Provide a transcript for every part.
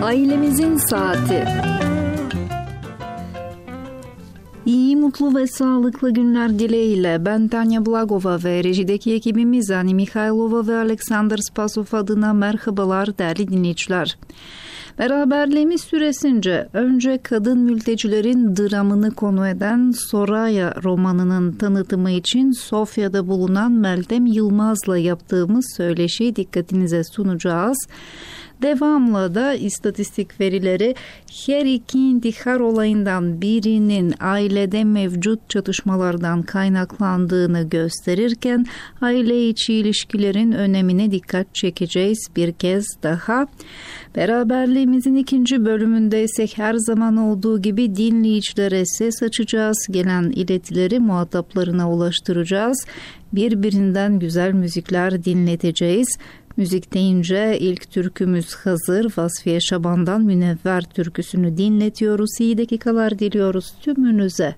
Ailemizin saati. İyi, mutlu ve sağlıklı günler dileğiyle ben Tanya Blagova ve rejideki ekibimiz Ani Mikhailova ve Alexander Spasov adına merhabalar değerli dinleyiciler. Beraberliğimiz süresince önce kadın mültecilerin dramını konu eden Soraya romanının tanıtımı için Sofya'da bulunan Meltem Yılmaz'la yaptığımız söyleşiyi dikkatinize sunacağız. Devamlı da istatistik verileri her iki intihar olayından birinin ailede mevcut çatışmalardan kaynaklandığını gösterirken aile içi ilişkilerin önemine dikkat çekeceğiz bir kez daha. Beraberliğimizin ikinci bölümünde ise her zaman olduğu gibi dinleyicilere ses açacağız. Gelen iletileri muhataplarına ulaştıracağız. Birbirinden güzel müzikler dinleteceğiz. Müzik deyince ilk türkümüz hazır. Vasfiye Şaban'dan Münevver türküsünü dinletiyoruz. İyi dakikalar diliyoruz tümünüze.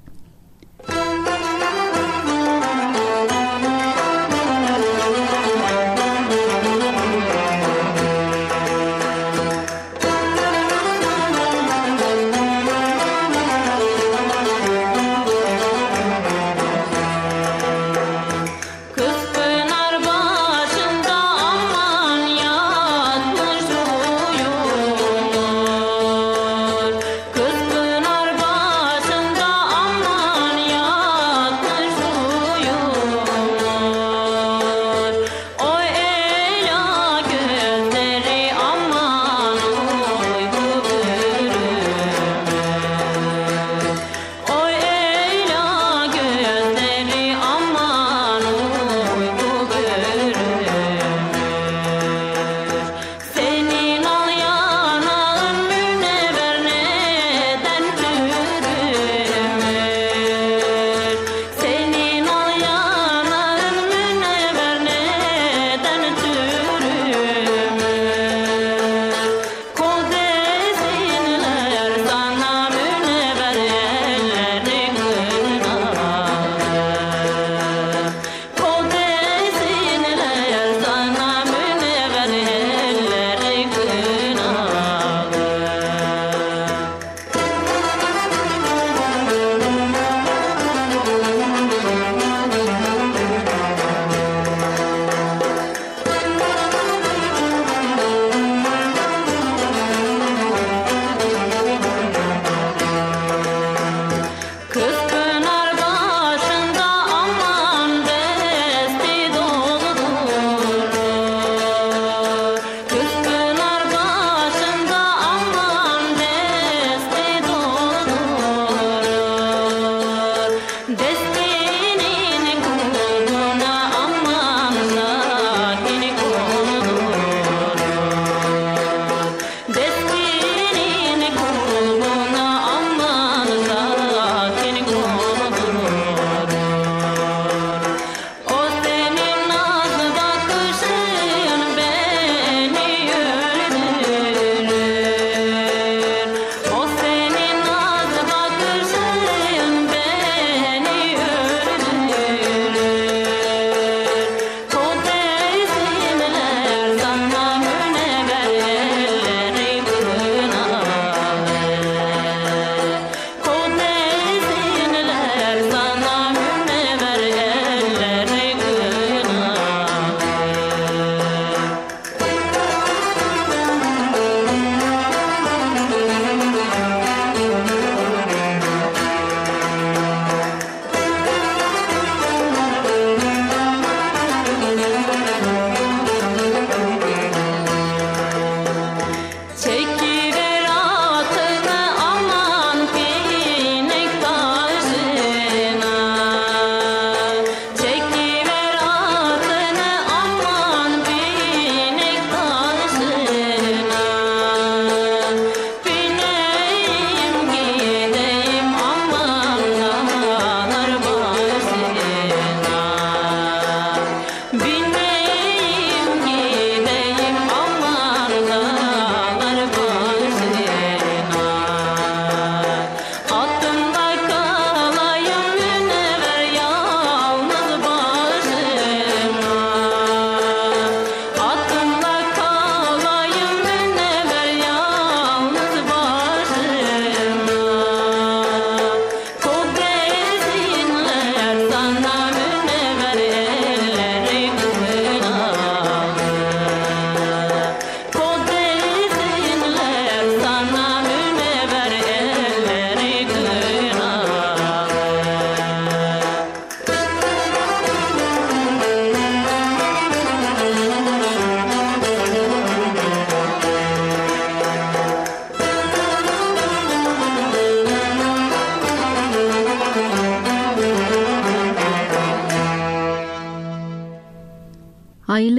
Kız pınar başında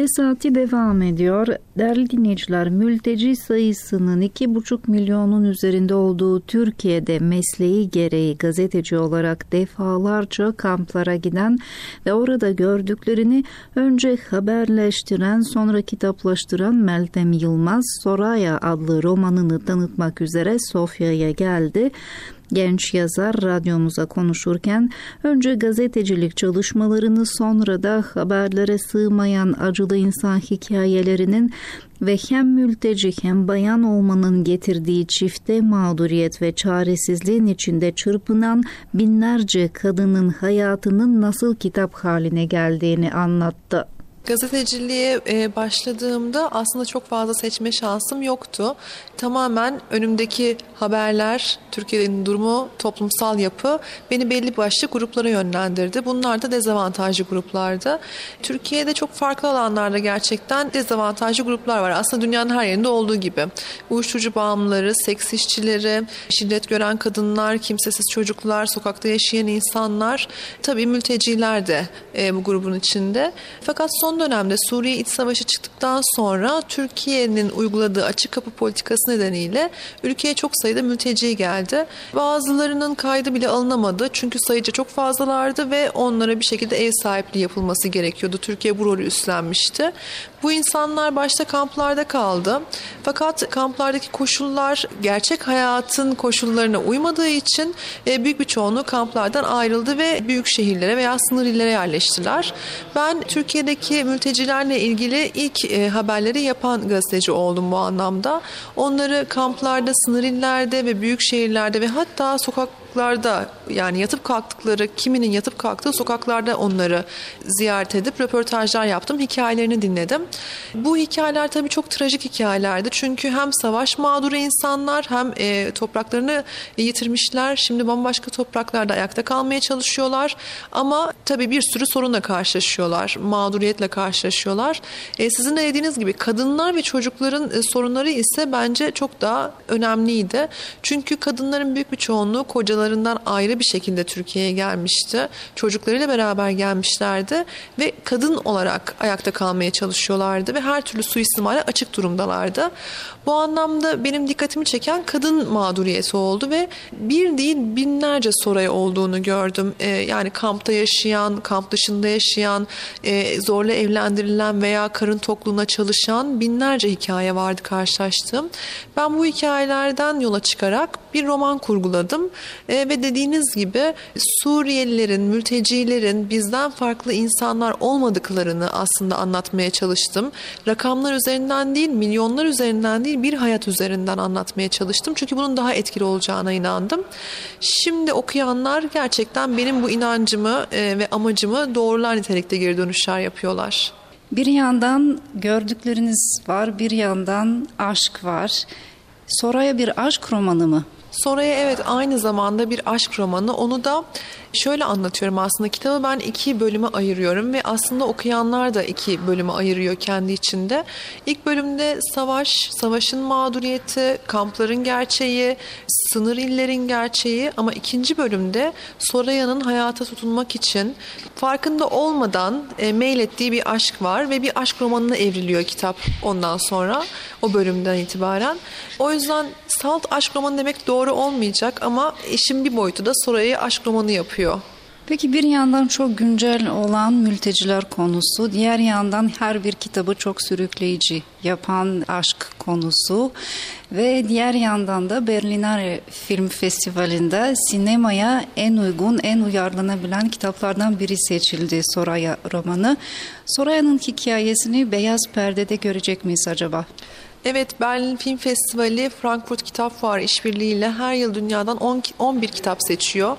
saati devam ediyor. Değerli dinleyiciler, mülteci sayısının 2,5 milyonun üzerinde olduğu Türkiye'de mesleği gereği gazeteci olarak defalarca kamplara giden ve orada gördüklerini önce haberleştiren, sonra kitaplaştıran Meltem Yılmaz, Soraya adlı romanını tanıtmak üzere Sofya'ya geldi. Genç yazar radyomuza konuşurken önce gazetecilik çalışmalarını, sonra da haberlere sığmayan acılı insan hikayelerinin ve hem mülteci hem bayan olmanın getirdiği çifte mağduriyet ve çaresizliğin içinde çırpınan binlerce kadının hayatının nasıl kitap haline geldiğini anlattı. Gazeteciliğe başladığımda aslında çok fazla seçme şansım yoktu. Tamamen önümdeki haberler, Türkiye'nin durumu, toplumsal yapı beni belli başlı gruplara yönlendirdi. Bunlar da dezavantajlı gruplardı. Türkiye'de çok farklı alanlarda gerçekten dezavantajlı gruplar var. Aslında dünyanın her yerinde olduğu gibi. Uyuşturucu bağımlıları, seks işçileri, şiddet gören kadınlar, kimsesiz çocuklar, sokakta yaşayan insanlar, tabii mülteciler de bu grubun içinde. Fakat son dönemde Suriye İç Savaşı çıktıktan sonra Türkiye'nin uyguladığı açık kapı politikası nedeniyle ülkeye çok sayıda mülteci geldi. Bazılarının kaydı bile alınamadı çünkü sayıca çok fazlalardı ve onlara bir şekilde ev sahipliği yapılması gerekiyordu. Türkiye bu rolü üstlenmişti. Bu insanlar başta kamplarda kaldı. Fakat kamplardaki koşullar gerçek hayatın koşullarına uymadığı için büyük bir çoğunluğu kamplardan ayrıldı ve büyük şehirlere veya sınır illere yerleştiler. Ben Türkiye'deki mültecilerle ilgili ilk haberleri yapan gazeteci oldum bu anlamda. Onları kamplarda, sınır illerde ve büyük şehirlerde ve hatta sokaklarda, yani yatıp kalktıkları, kiminin yatıp kalktığı sokaklarda onları ziyaret edip röportajlar yaptım, hikayelerini dinledim. Bu hikayeler tabii çok trajik hikayelerdi. Çünkü hem savaş mağduru insanlar hem topraklarını yitirmişler. Şimdi bambaşka topraklarda ayakta kalmaya çalışıyorlar. Ama tabii bir sürü sorunla karşılaşıyorlar. Mağduriyetle karşılaşıyorlar. Sizin de dediğiniz gibi kadınlar ve çocukların sorunları ise bence çok daha önemliydi. Çünkü kadınların büyük bir çoğunluğu kocalarından ayrı bir şekilde Türkiye'ye gelmişti. Çocuklarıyla beraber gelmişlerdi ve kadın olarak ayakta kalmaya çalışıyorlardı ve her türlü suistimale açık durumdalardı. Bu anlamda benim dikkatimi çeken kadın mağduriyeti oldu ve bir değil binlerce Soraya olduğunu gördüm. Yani kampta yaşayan, kamp dışında yaşayan, zorla evlendirilen veya karın tokluğuna çalışan binlerce hikaye vardı karşılaştığım. Ben bu hikayelerden yola çıkarak bir roman kurguladım ve dediğiniz gibi Suriyelilerin, mültecilerin bizden farklı insanlar olmadıklarını aslında anlatmaya çalıştım. Rakamlar üzerinden değil, milyonlar üzerinden değil, bir hayat üzerinden anlatmaya çalıştım. Çünkü bunun daha etkili olacağına inandım. Şimdi okuyanlar gerçekten benim bu inancımı ve amacımı doğrular nitelikte geri dönüşler yapıyorlar. Bir yandan gördükleriniz var, bir yandan aşk var. Soraya bir aşk romanı mı? Soraya evet, aynı zamanda bir aşk romanı. Onu da şöyle anlatıyorum aslında. Kitabı ben 2 bölüme ayırıyorum ve aslında okuyanlar da 2 bölüme ayırıyor kendi içinde. İlk bölümde savaşın mağduriyeti, kampların gerçeği, sınır illerin gerçeği, ama ikinci bölümde Soraya'nın hayata tutunmak için farkında olmadan meylettiği bir aşk var ve bir aşk romanına evriliyor kitap ondan sonra, o bölümden itibaren. O yüzden salt aşk romanı demek doğru olmayacak ama işin bir boyutu da Soraya'yı aşk romanı yapıyor. Peki bir yandan çok güncel olan mülteciler konusu, diğer yandan her bir kitabı çok sürükleyici yapan aşk konusu ve diğer yandan da Berlinale Film Festivali'nde sinemaya en uygun, en uyarlanabilen kitaplardan biri seçildi Soraya romanı. Soraya'nın hikayesini beyaz perdede görecek miyiz acaba? Evet, Berlin Film Festivali, Frankfurt Kitap Fuarı işbirliğiyle her yıl dünyadan 11 kitap seçiyor.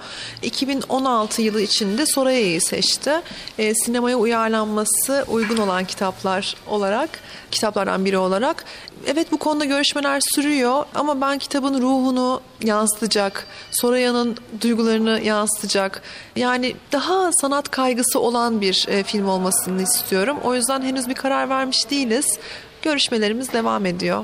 2016 yılı içinde Soraya'yı seçti. Sinemaya uyarlanması uygun olan kitaplardan biri olarak. Evet, bu konuda görüşmeler sürüyor ama ben kitabın ruhunu yansıtacak, Soraya'nın duygularını yansıtacak, yani daha sanat kaygısı olan bir film olmasını istiyorum. O yüzden henüz bir karar vermiş değiliz. Görüşmelerimiz devam ediyor.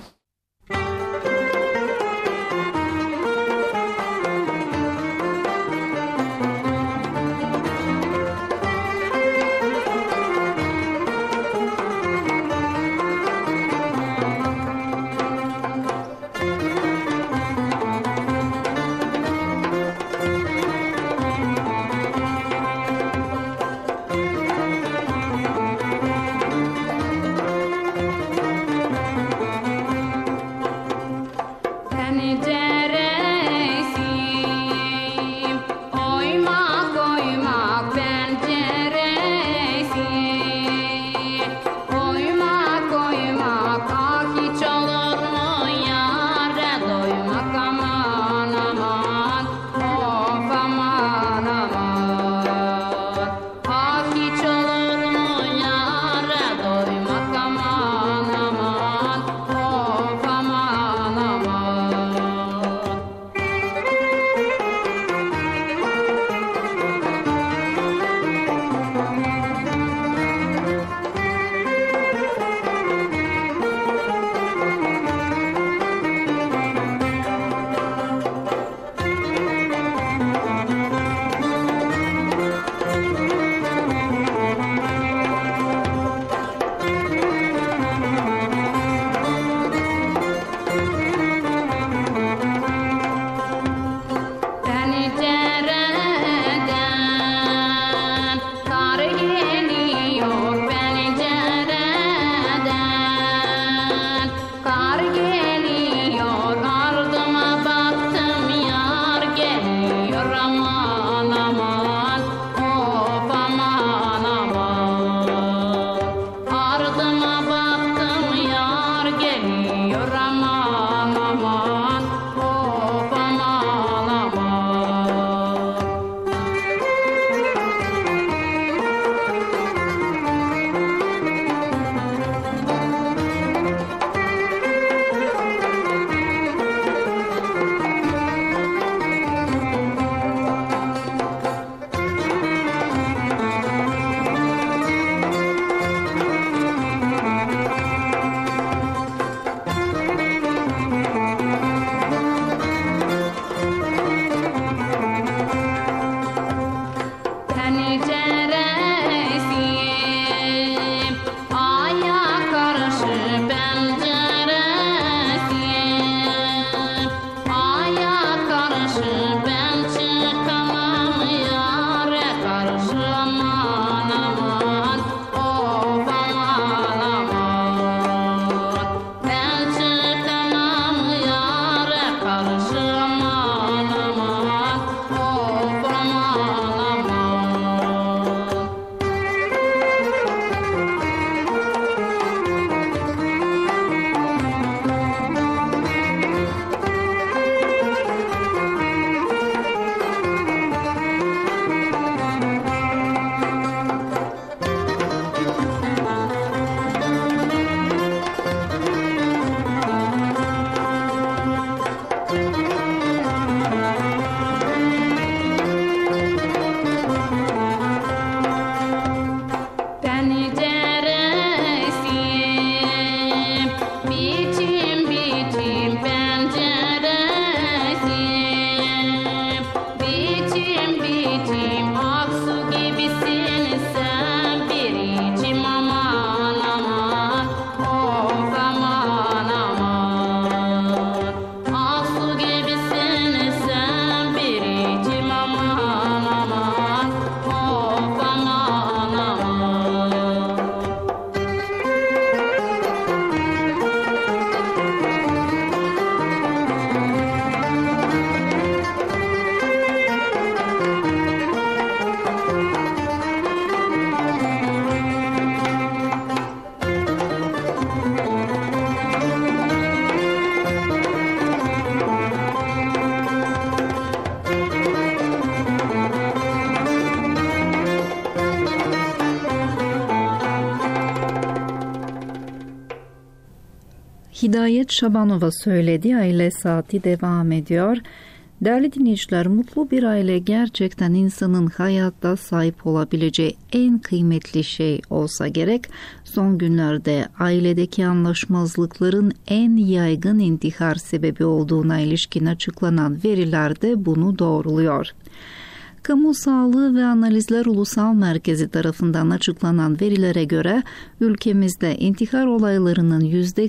Hidayet Şabanova söyledi. Aile Saati devam ediyor. Değerli dinleyiciler, mutlu bir aile gerçekten insanın hayatta sahip olabileceği en kıymetli şey olsa gerek. Son günlerde ailedeki anlaşmazlıkların en yaygın intihar sebebi olduğuna ilişkin açıklanan veriler de bunu doğruluyor. Kamu Sağlığı ve Analizler Ulusal Merkezi tarafından açıklanan verilere göre ülkemizde intihar olaylarının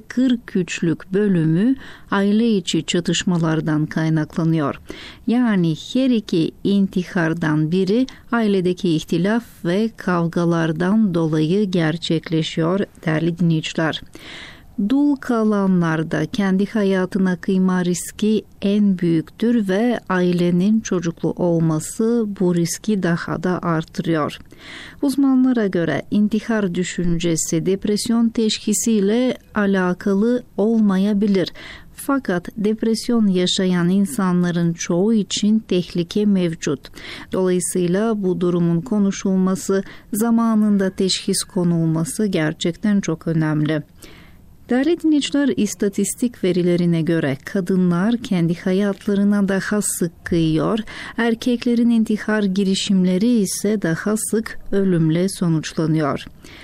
%43'lük bölümü aile içi çatışmalardan kaynaklanıyor. Yani her iki intihardan biri ailedeki ihtilaf ve kavgalardan dolayı gerçekleşiyor değerli dinleyiciler. Dul kalanlarda kendi hayatına kıyma riski en büyüktür ve ailenin çocuklu olması bu riski daha da artırıyor. Uzmanlara göre intihar düşüncesi depresyon teşhisiyle alakalı olmayabilir. Fakat depresyon yaşayan insanların çoğu için tehlike mevcut. Dolayısıyla bu durumun konuşulması, zamanında teşhis konulması gerçekten çok önemli. Değerli dinleyiciler, istatistik verilerine göre kadınlar kendi hayatlarına daha sık kıyıyor, erkeklerin intihar girişimleri ise daha sık ölümle sonuçlanıyor.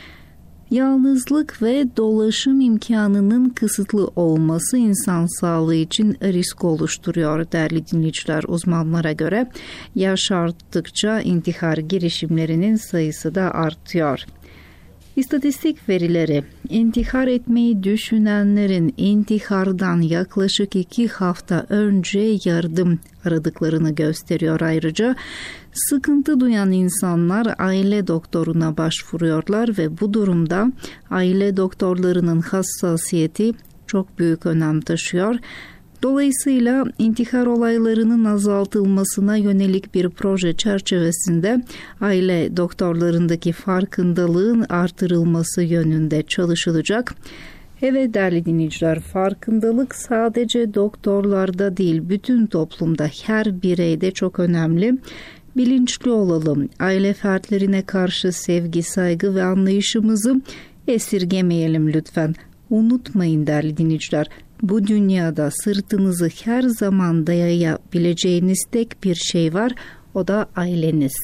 Yalnızlık ve dolaşım imkanının kısıtlı olması insan sağlığı için risk oluşturuyor değerli dinleyiciler. Uzmanlara göre yaş arttıkça intihar girişimlerinin sayısı da artıyor. İstatistik verileri intihar etmeyi düşünenlerin intihardan yaklaşık 2 hafta önce yardım aradıklarını gösteriyor. Ayrıca sıkıntı duyan insanlar aile doktoruna başvuruyorlar ve bu durumda aile doktorlarının hassasiyeti çok büyük önem taşıyor. Dolayısıyla intihar olaylarının azaltılmasına yönelik bir proje çerçevesinde aile doktorlarındaki farkındalığın artırılması yönünde çalışılacak. Evet değerli dinleyiciler, farkındalık sadece doktorlarda değil, bütün toplumda, her bireyde çok önemli. Bilinçli olalım, aile fertlerine karşı sevgi, saygı ve anlayışımızı esirgemeyelim lütfen. Unutmayın değerli dinleyiciler, bu dünyada sırtınızı her zaman dayayabileceğiniz tek bir şey var, o da aileniz.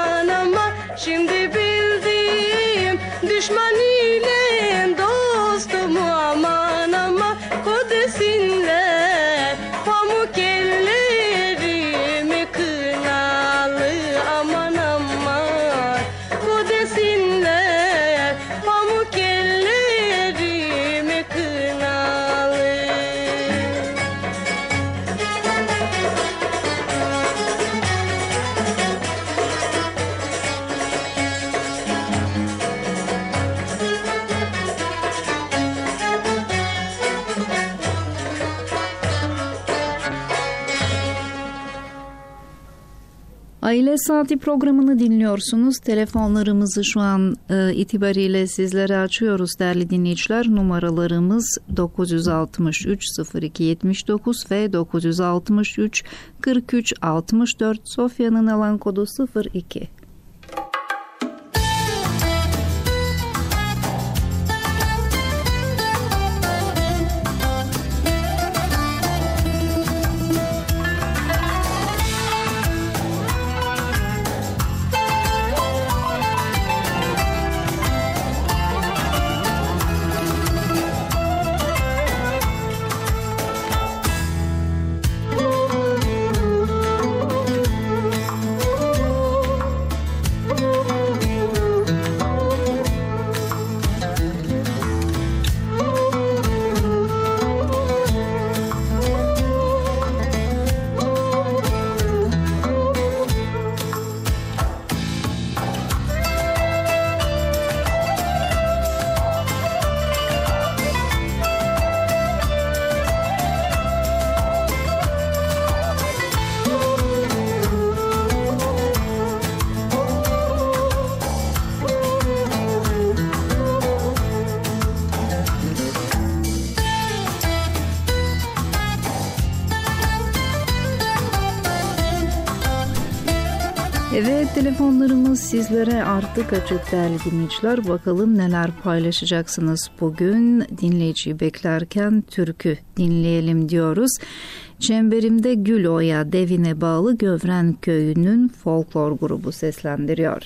Şimdi bildim düşman ile dostu Aile Saati programını dinliyorsunuz. Telefonlarımızı şu an itibariyle sizlere açıyoruz değerli dinleyiciler. Numaralarımız 963 02 79 ve 963 43 64. Sofya'nın alan kodu 02. Evet, telefonlarımız sizlere artık açık değerli dinleyiciler. Bakalım neler paylaşacaksınız bugün. Dinleyiciyi beklerken türkü dinleyelim diyoruz. Çemberimde Gül Oya Devine bağlı Gövren Köyü'nün folklor grubu seslendiriyor.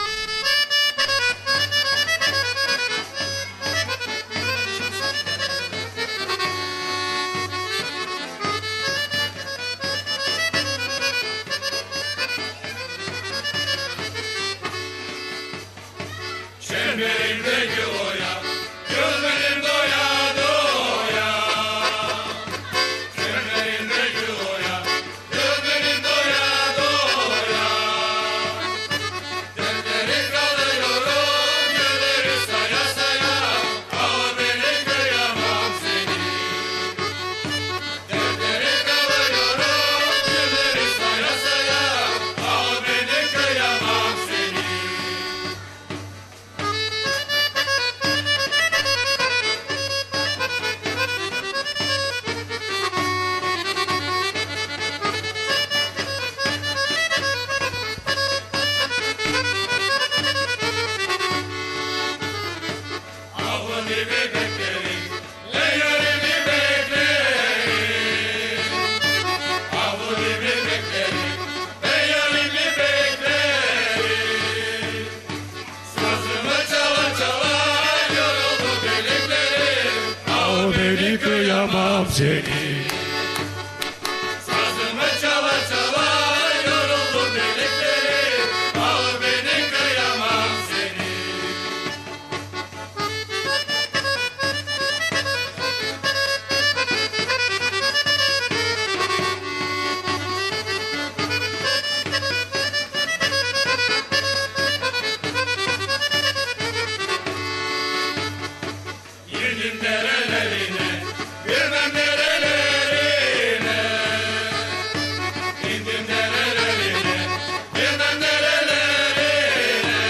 Çemberimde gül oya, gözlerim doya doya. Çemberimde gül oya, gözlerim doya doya. Dertleri kalıyorum, gülleri saya saya. Al beni kıyamam seni. Dertleri kalıyorum, gülleri saya saya. Al beni kıyamam seni. Avını beklerim, leyllerimi beklerim. Avını beklerim, leyllerimi beklerim. Sazımı çala çala yoruldu bileklerim. Al beni kıyamam seni. Sazımı çala çala yoruldu bileklerim. Al beni kıyamam seni. Girdim derelerine, girmem derelerine. İndim derelerine, girmem derelerine.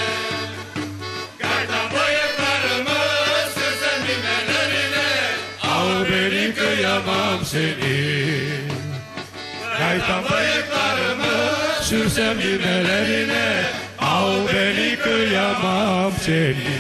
Kardan bıyıklarımı sürsem düğmelerine. Al beni kıyamam seni. Kardan bıyıklarımı sürsem düğmelerine. Al beni kıyamam seni.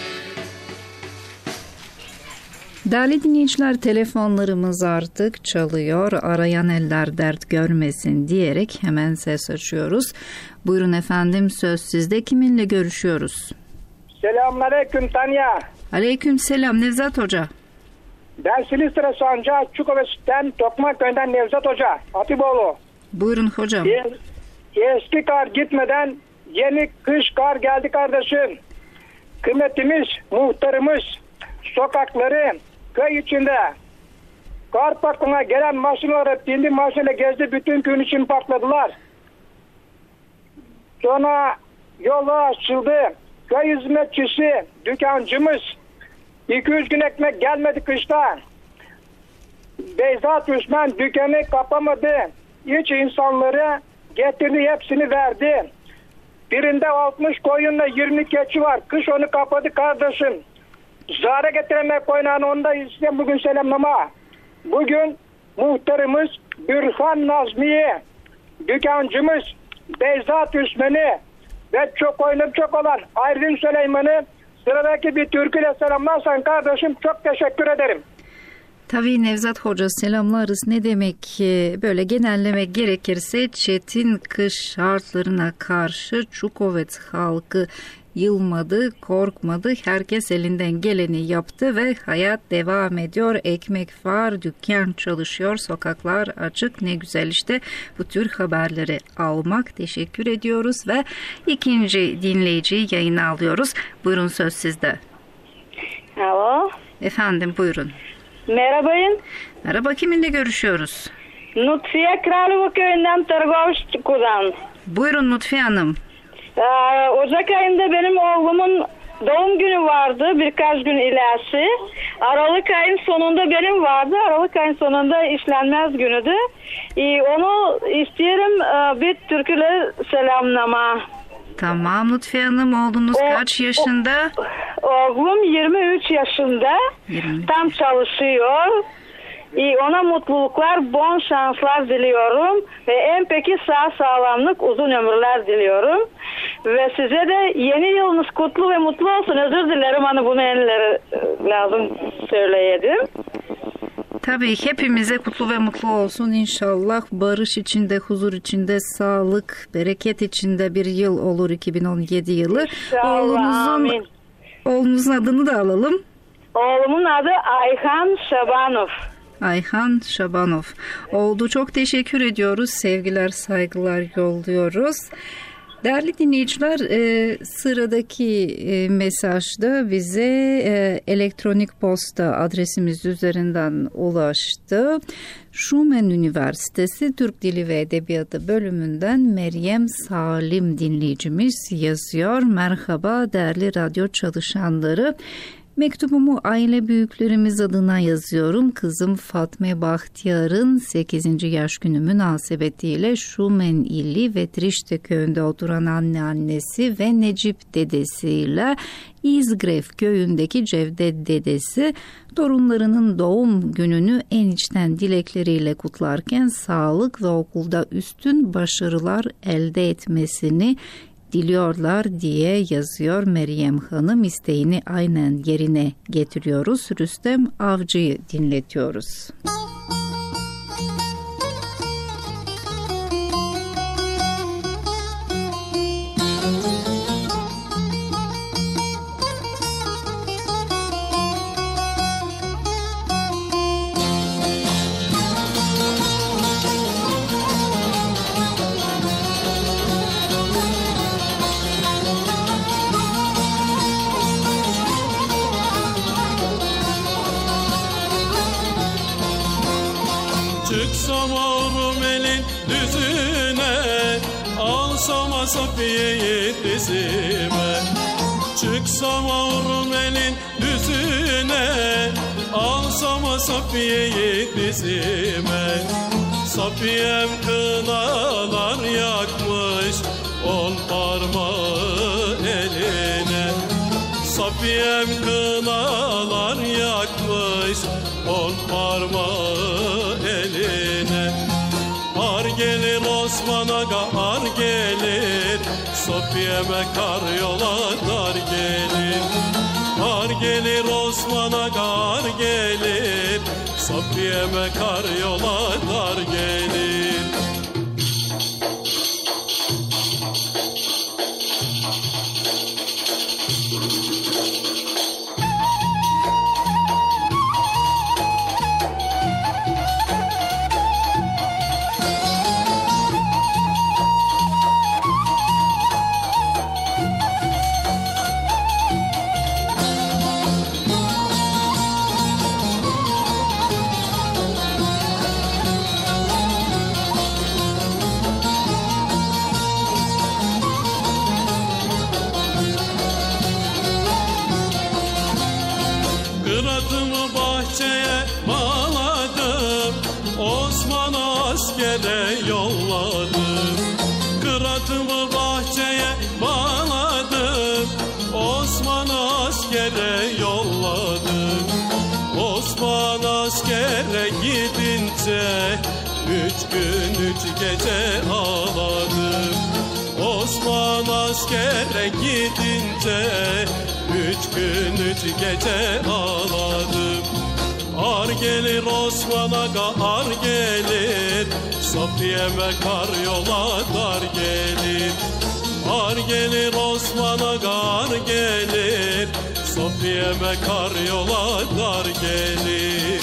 Değerli dinleyiciler, telefonlarımız artık çalıyor. Arayan eller dert görmesin diyerek hemen ses açıyoruz. Buyurun efendim, söz sizde. Kiminle görüşüyoruz? Selamünaleyküm Tanya. Aleyküm selam Nevzat Hoca. Ben Silistre Sancağı Çukova'dan Tokmak-Köy'den Nevzat Hoca, Hatipoğlu. Buyurun hocam. Eski kar gitmeden yeni kış kar geldi kardeşim. Kıymetimiz, muhtarımız, sokakları, köy içinde kar parkına gelen maşinleri bindi maşinle gezdi, bütün gün için patladılar. Sonra yola açıldı. Köy hizmetçisi, dükkancımız 200 gün ekmek gelmedi kışta. Beyzat Üsmen dükkanı kapamadı. Hiç insanları getirdi, hepsini verdi. Birinde 60 koyunla 20 keçi var. Kış onu kapadı kardeşim. Zara getiremek koyunağını onu da istedim bugün selamlama. Bugün muhtarımız Bürhan Nazmiye, dükkancımız Beyzat Üsmen'i ve çok koyunum çok olan Aydın Süleyman'ı sıradaki bir türküyle selamlarsan kardeşim çok teşekkür ederim. Tabii Nevzat Hoca selamlarız. Ne demek böyle genellemek gerekirse çetin kış şartlarına karşı Çukovec halkı yılmadı, korkmadı. Herkes elinden geleni yaptı ve hayat devam ediyor. Ekmek var, dükkan çalışıyor, sokaklar açık. Ne güzel işte bu tür haberleri almak. Teşekkür ediyoruz ve ikinci dinleyiciyi yayına alıyoruz. Buyurun söz sizde. Alo. Efendim buyurun. Merhabayın. Merhaba, kiminle görüşüyoruz? Lütfiye Kralova köyünden Tırgovşku'dan. Buyurun Lütfiye Hanım. Ocak ayında benim oğlumun doğum günü vardı birkaç gün ilerisi. Aralık ayın sonunda benim vardı. Aralık ayın sonunda işlenmez günüdü. Onu isterim bir türküyle selamlama. Tamam Lütfiye Hanım, oğlunuz kaç yaşında? Oğlum 23 yaşında. 23. Tam çalışıyor. Ona mutluluklar, bol şanslar diliyorum ve en peki sağlamlık, uzun ömürler diliyorum. Ve size de yeni yılınız kutlu ve mutlu olsun. Özür dilerim hani bunu elleri lazım söyleyedim. Tabii hepimize kutlu ve mutlu olsun inşallah. Barış içinde, huzur içinde, sağlık, bereket içinde bir yıl olur 2017 yılı. Oğlunuzun adını da alalım. Oğlumun adı Ayhan Şabanov. Ayhan Şabanov. Oldu, çok teşekkür ediyoruz. Sevgiler, saygılar yolluyoruz. Değerli dinleyiciler, sıradaki mesajda bize elektronik posta adresimiz üzerinden ulaştı. Schumann Üniversitesi Türk Dili ve Edebiyatı bölümünden Meryem Salim dinleyicimiz yazıyor. Merhaba değerli radyo çalışanları. Mektubumu aile büyüklerimiz adına yazıyorum. Kızım Fatme Bahtiyar'ın 8. yaş günü münasebetiyle Şumen ili ve Trişte köyünde oturan anneannesi ve Necip dedesiyle İzgrev köyündeki Cevdet dedesi torunlarının doğum gününü en içten dilekleriyle kutlarken sağlık ve okulda üstün başarılar elde etmesini diliyorlar diye yazıyor Meryem Hanım. İsteğini aynen yerine getiriyoruz. Rüstem Avcı'yı dinletiyoruz. Çıksam avrum elin düzüne, alsam Safiye'yi dizime. Çıksam avrum elin düzüne, alsam Safiye'yi dizime. Safiyem kınalar yakmış 10 parmağı eline. Safiyem kınalar yakmış 10 parmağı eline. Ar gelir Osman Aga, ar gelir Safiye'me kar yola dar gelir. Ar gelir Osman Aga, ar gelir Safiye'me kar yola dar gelir. Kıratımı bahçeye bağladım, Osman askere yolladım. gidince 3 gün 3 gece ağladım. Osman askere gidince 3 gün 3 gece ağladım. Ar gelir Osman Aga ar gelir, Safiye'me kar yola dar gelir. Ar gelir Osman Aga ar gelir, Safiye'me kar yola dar gelir.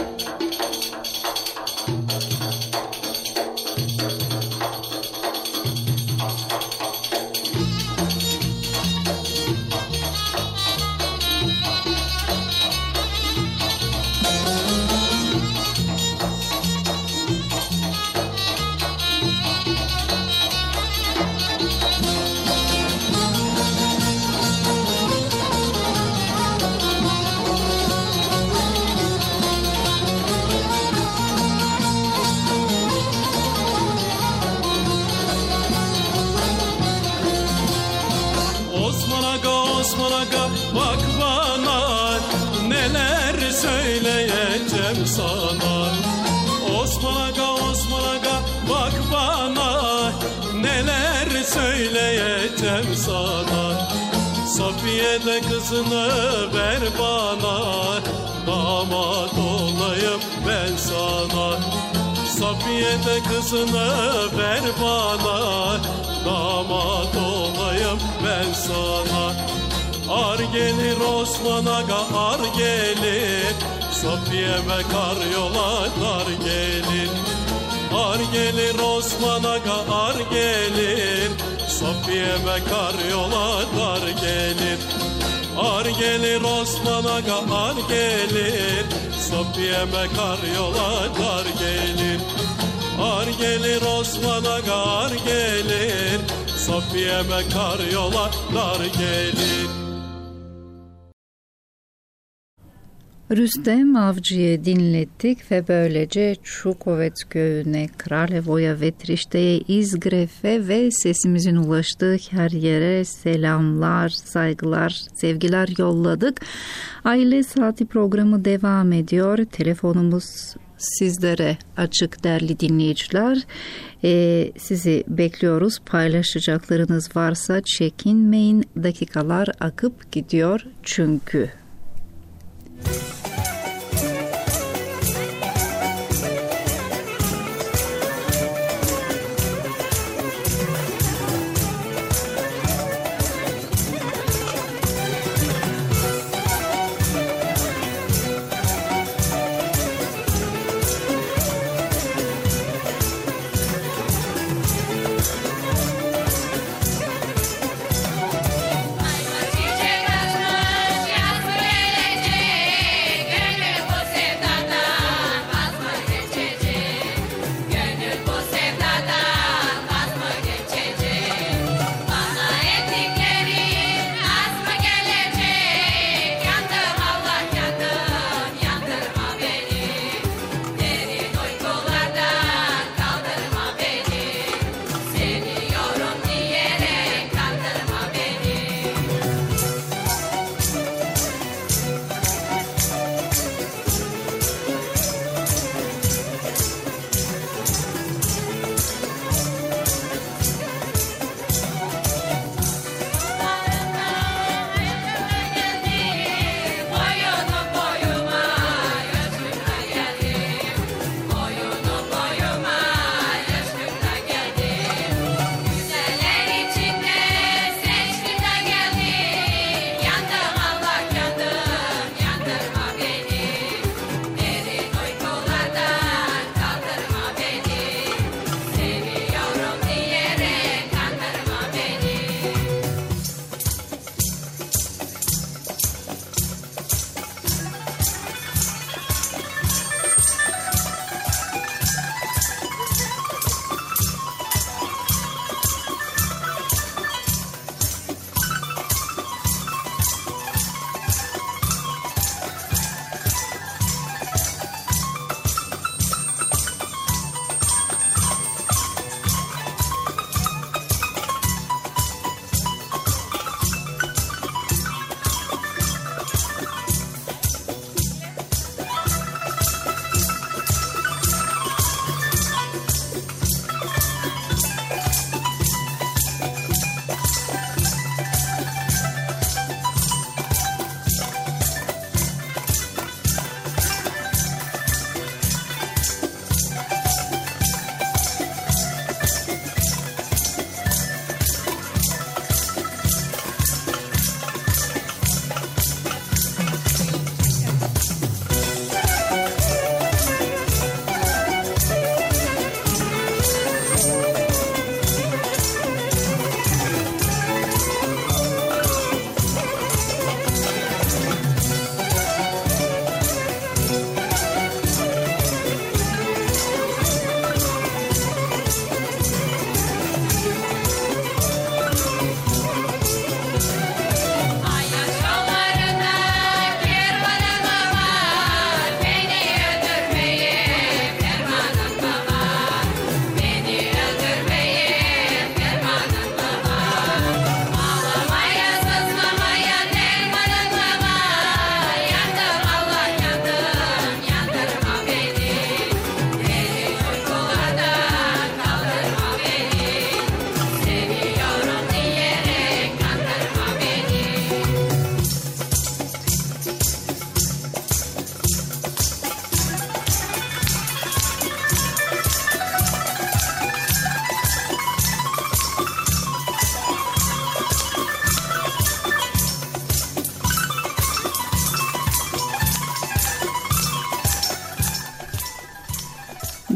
Osman Aga bak bana, neler söyleyeceğim sana. Osman Aga bak bana, neler söyleyeceğim sana. Safiye de kızını ver bana, damat olayım ben sana. Safiye de kızını ver bana, damat olayım ben sana. Ar gelir Osman Aga ar gelir, Safiye'me kar yola dar gelir. Ar gelir Osman Aga ar gelir, Safiye'me kar yola dar gelir. Ar gelir Osman Aga ar gelir, Safiye'me kar yola dar gelir. Ar gelir Osman Aga ar gelir, Safiye'me kar yola dar gelir. Rüstem Avcı'yı dinlettik ve böylece Çukovec köyüne, Kralevo'ya ve Trişte'ye, İzgref'e ve sesimizin ulaştığı her yere selamlar, saygılar, sevgiler yolladık. Aile Saati programı devam ediyor. Telefonumuz sizlere açık değerli dinleyiciler. Sizi bekliyoruz. Paylaşacaklarınız varsa çekinmeyin. Dakikalar akıp gidiyor çünkü. Çiçek açmış, yaz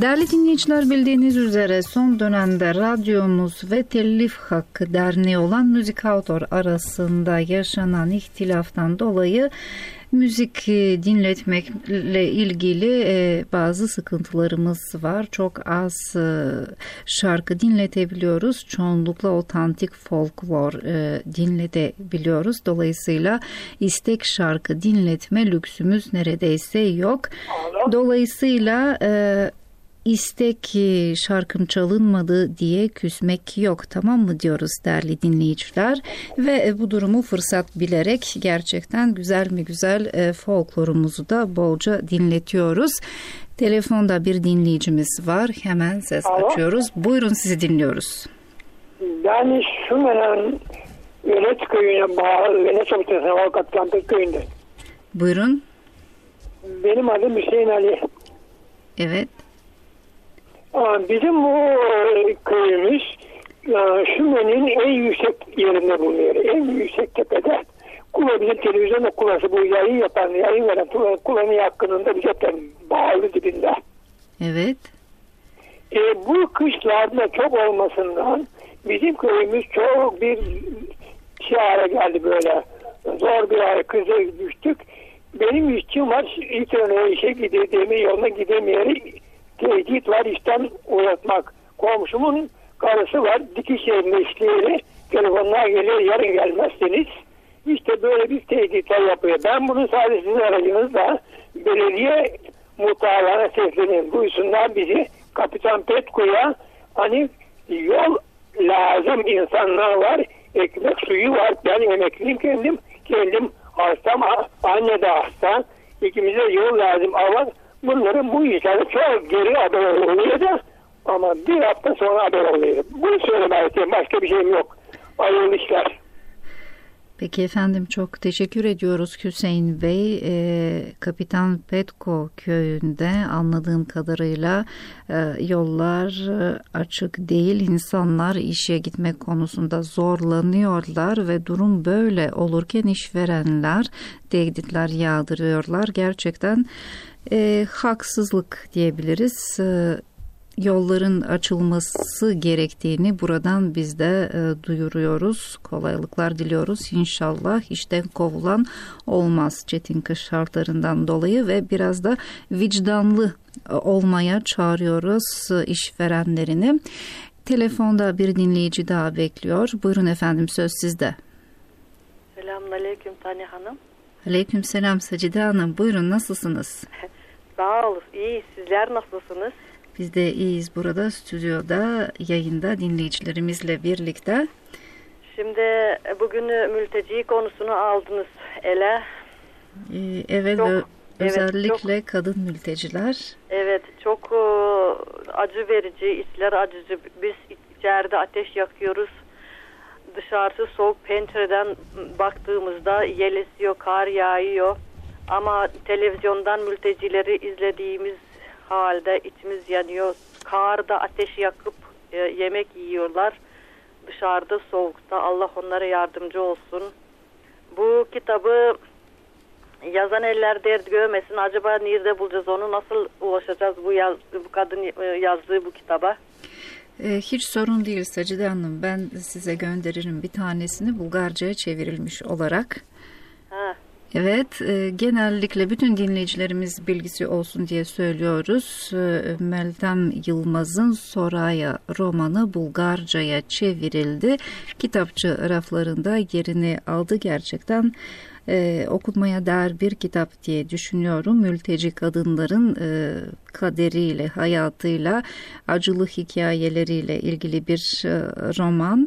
Değerli dinleyiciler, bildiğiniz üzere son dönemde radyomuz ve Telif Hakkı Derneği olan Müzik Autor arasında yaşanan ihtilaftan dolayı müzik dinletmekle ilgili bazı sıkıntılarımız var. Çok az şarkı dinletebiliyoruz. Çoğunlukla otantik folklor dinletebiliyoruz. Dolayısıyla istek şarkı dinletme lüksümüz neredeyse yok. Dolayısıyla istek şarkım çalınmadı diye küsmek yok, tamam mı diyoruz değerli dinleyiciler. Ve bu durumu fırsat bilerek gerçekten güzel mi güzel folklorumuzu da bolca dinletiyoruz. Telefonda bir dinleyicimiz var. Hemen ses açıyoruz. Buyurun, sizi dinliyoruz. Ben Şumen'in Velet köyüne bağlı, Velet Somutası'na Avukat Kampet köyünde. Buyurun. Benim adım Hüseyin Ali. Evet. Bizim bu köyümüz Şumen'in en yüksek yerinde bulunuyor. En yüksek tepede. Kula bizim televizyon kulası, bu yayın veren kulanın yakınında bize bağlı dibinde. Evet. Bu kışlarda çok olmasından bizim köyümüz çok bir hale geldi böyle. Zor bir hale, krize düştük. Benim işçim var. İlk önce işe gideceğimi yoluna gidemeyerek tehdit var, işten uğratmak. Komşumun karısı var, dikiş yerinde işleyeli. Telefonlar geliyor, yarın gelmezseniz. İşte böyle bir tehditler yapıyor. Ben bunu sadece sizin aracınızla belediye muhtarlarına sesleneyim. Buyursunlar bizi Kapitan Petko'ya, hani yol lazım, insanlar var, ekmek suyu var. Ben emekliyim kendim hastam, anne de hasta. İkimize yol lazım ama bunların bu işleri çok geri haber oluyor da, ama bir hafta sonra haber oluyor. Bunu söylemeye istiyorum. Başka bir şeyim yok. Hayırlı işler. Peki efendim, çok teşekkür ediyoruz Hüseyin Bey. Kapitan Petko köyünde anladığım kadarıyla yollar açık değil. İnsanlar işe gitmek konusunda zorlanıyorlar ve durum böyle olurken işverenler tehditler yağdırıyorlar. Gerçekten haksızlık diyebiliriz. Yolların açılması gerektiğini buradan biz de duyuruyoruz. Kolaylıklar diliyoruz. İnşallah işten kovulan olmaz çetin kış şartlarından dolayı ve biraz da vicdanlı olmaya çağırıyoruz işverenlerini. Telefonda bir dinleyici daha bekliyor. Buyurun efendim, söz sizde. Selamünaleyküm Tanya Hanım. Aleykümselam Sacide Hanım. Buyurun, nasılsınız? Sağ olun. İyi. Sizler nasılsınız? Biz de iyiyiz burada, stüdyoda, yayında dinleyicilerimizle birlikte. Şimdi bugün mülteci konusunu aldınız ele. Evet, özellikle çok, kadın mülteciler. Evet, çok acı verici, içler acıcı. Biz içeride ateş yakıyoruz. Dışarısı soğuk, pencereden baktığımızda yel esiyor, kar yağıyor. Ama televizyondan mültecileri izlediğimiz halde içimiz yanıyor. Karda ateş yakıp yemek yiyorlar. Dışarıda soğukta. Allah onlara yardımcı olsun. Bu kitabı yazan eller dert görmesin. Acaba nerede bulacağız onu? Nasıl ulaşacağız bu kadın yazdığı bu kitaba? Hiç sorun değil Sacide Hanım. Ben size gönderirim bir tanesini, Bulgarca'ya çevrilmiş olarak. Ha. Evet, genellikle bütün dinleyicilerimiz bilgisi olsun diye söylüyoruz. Meltem Yılmaz'ın Soraya romanı Bulgarca'ya çevrildi. Kitapçı raflarında yerini aldı. Gerçekten okunmaya değer bir kitap diye düşünüyorum. Mülteci kadınların kaderiyle, hayatıyla, acılı hikayeleriyle ilgili bir roman.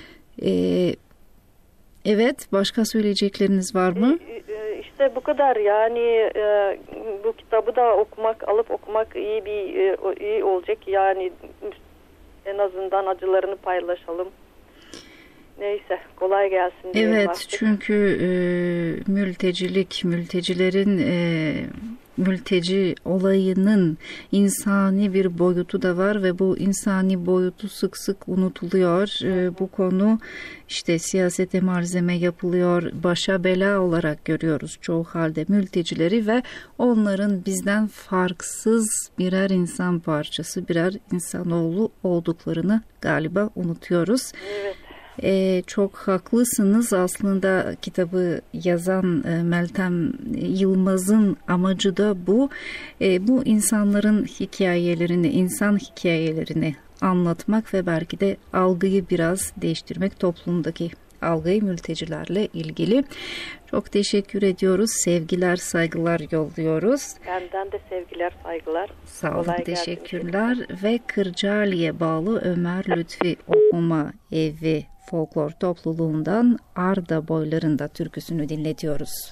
Evet, başka söyleyecekleriniz var mı? İşte bu kadar. Yani bu kitabı da alıp okumak iyi olacak. Yani en azından acılarını paylaşalım. Neyse, kolay gelsin. Evet, çünkü mültecilerin mülteci olayının insani bir boyutu da var ve bu insani boyutu sık sık unutuluyor. Bu konu işte siyasete malzeme yapılıyor, başa bela olarak görüyoruz çoğu halde mültecileri ve onların bizden farksız birer insan parçası, birer insanoğlu olduklarını galiba unutuyoruz. Evet. Çok haklısınız. Aslında kitabı yazan Meltem Yılmaz'ın amacı da bu. Bu insanların hikayelerini, insan hikayelerini anlatmak ve belki de algıyı biraz değiştirmek, toplumdaki algıyı mültecilerle ilgili. Çok teşekkür ediyoruz. Sevgiler, saygılar yolluyoruz. Benden de sevgiler, saygılar. Sağ olun, Kolay teşekkürler. Ve Kırcaali'ye bağlı Ömer Lütfi Okuma Evi Folklor Topluluğundan Arda Boylarında türküsünü dinletiyoruz.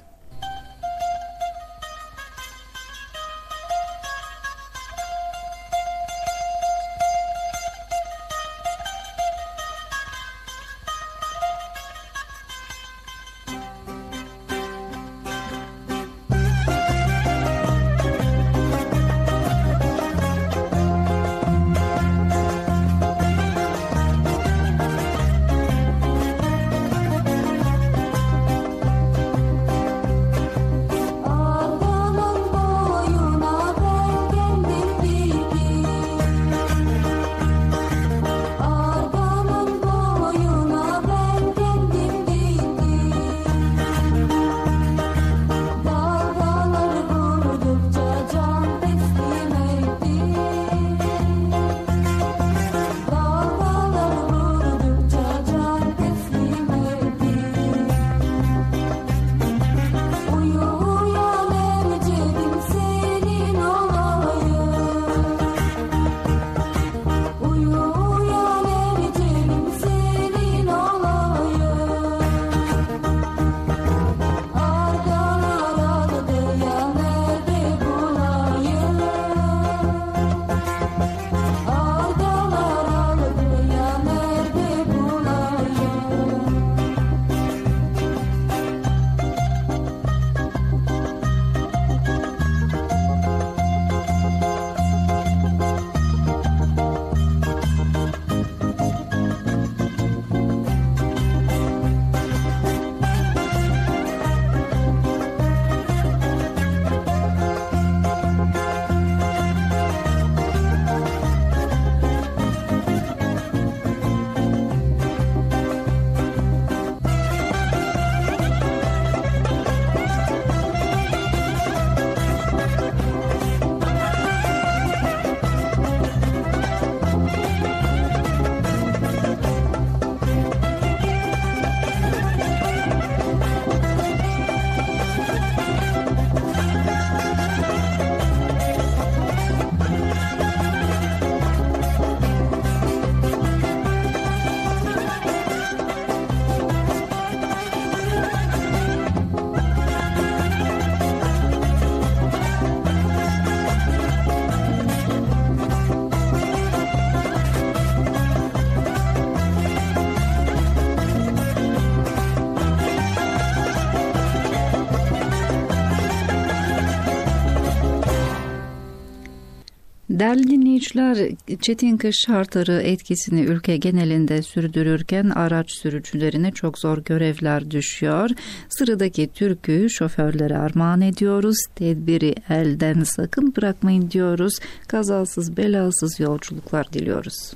Değerli dinleyiciler, çetin kış şartları etkisini ülke genelinde sürdürürken araç sürücülerine çok zor görevler düşüyor. Sıradaki türküyü şoförlere armağan ediyoruz. Tedbiri elden sakın bırakmayın diyoruz. Kazasız belasız yolculuklar diliyoruz.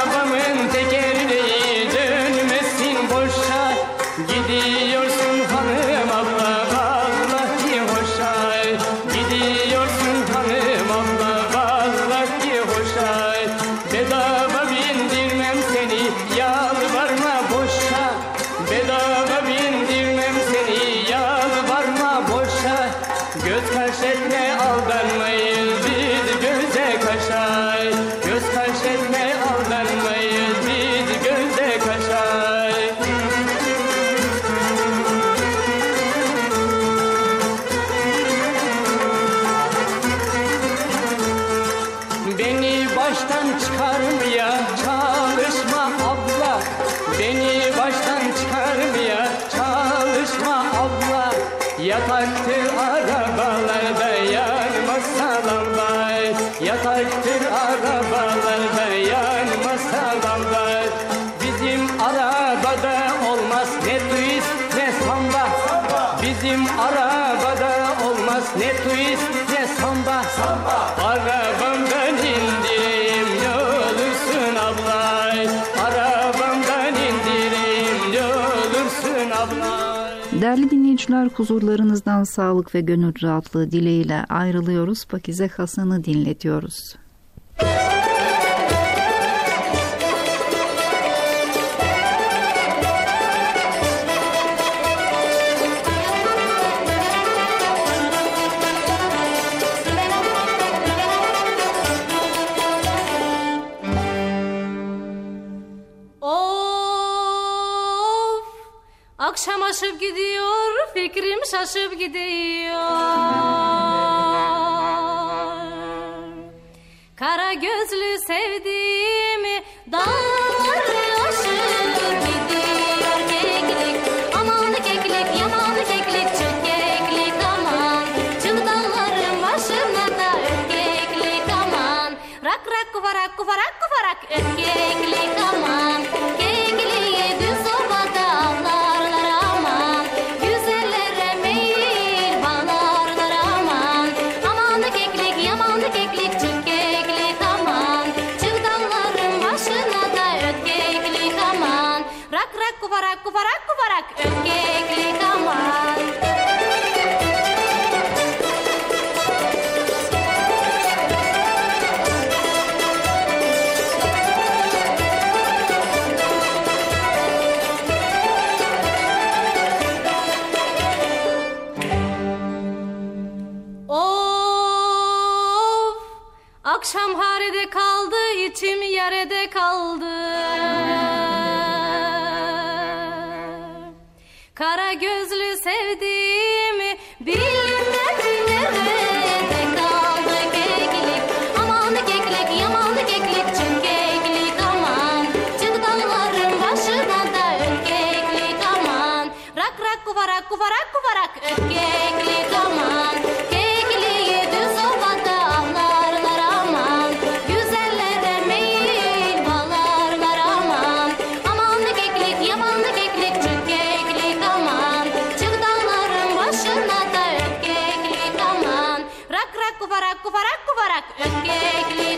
Gidiyorsun hanım baştan çıkarmaya çalışma abla. Beni baştan çıkarmaya çalışma abla. Yataktır arabalarda yanmasa lambar. Yataktır arabalarda yanmasa lambar. Bizim arabada olmaz ne twist ne samba. Bizim arabada olmaz ne twist ne samba. Arabamdan indireyim ne olursun abla. Arabamdan indireyim ne olursun abla. Değerli dinleyiciler, huzurlarınızdan sağlık ve gönül rahatlığı dileğiyle ayrılıyoruz. Pakize Hasan'ı dinletiyoruz. Akşam aşıp gidiyor, fikrim şaşıp gidiyor. Kara gözlü sevdiğimi dağları aşıp gidiyor. Keklik, aman keklik, yaman keklik, çık keklik aman. Çık dalların başına da öt keklik aman. Rak rak kufarak kufarak kufarak öt keklik aman. Kekliğe düz obada avlarlar aman. Güzellere meyil bağlarlar aman. Aman keklik, yaman keklik, çık keklik aman. Çık dalların başına da öt keklik aman. Rak rak kufarak kufarak kufarak öt keklik aman. Akşam harede kaldı, içim yarede kaldı. Kara gözlü sevdiğimi bilmem nerede kaldı. Keklik, aman keklik, yaman keklik, çık keklik aman. Çık dalların başına da öt keklik aman. Rak rak kufarak kufarak kufarak öt keklik aman. Kekliği düz obada avlarlar aman. Güzellere meyil bağlarlar aman. Aman keklik, yaman keklik, çık keklik aman. Çık dalların başına da öt keklik aman. Rak rak kufarak kufarak kufarak öt keklik